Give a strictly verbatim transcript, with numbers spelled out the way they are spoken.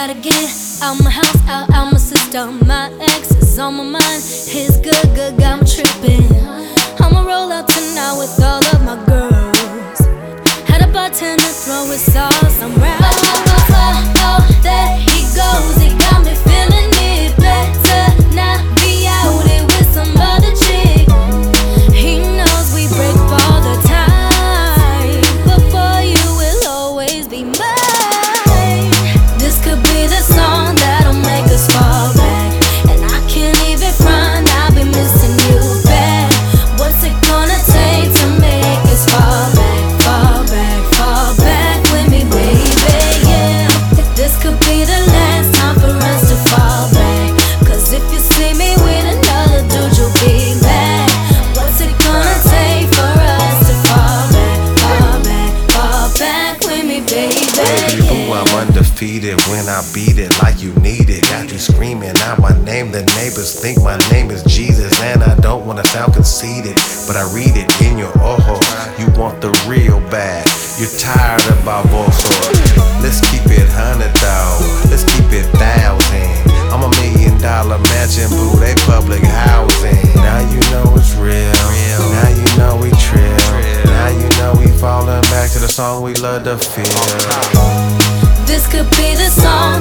gotta get out my house, out, out my system. My ex is on my mind, his good, good got me tripping. I'ma roll out tonight with all of my girls. Had a bartender throw his sauce around. Oh, oh, oh, oh, there he goes, he got me feeling it better. Now be out here with some other chick. He knows we break all the time, but for you will always be mine. This could be the song that'll make us fall back, and I can't even front, I've been missing you bad. What's it gonna take to make us fall back, fall back, fall back with me, baby, yeah. This could be the last time for us to fall back, cause if you see me with another dude, you'll be mad. What's it gonna take for us to fall back, fall back, fall back with me, baby, yeah. Ooh, I'm undefeated when I beat it like you need it. Got you screaming out my name, the neighbors think my name is Jesus. And I don't wanna sound conceited, but I read it in your ojos. You want the real bad, you're tired of Barbosa. Let's keep it hundred though, let's keep it thousand. I'm a million dollar mansion, boo, they public housing. Now you know it's real, now you know we trill. Now you know we falling back to the song we love to feel. This could be the song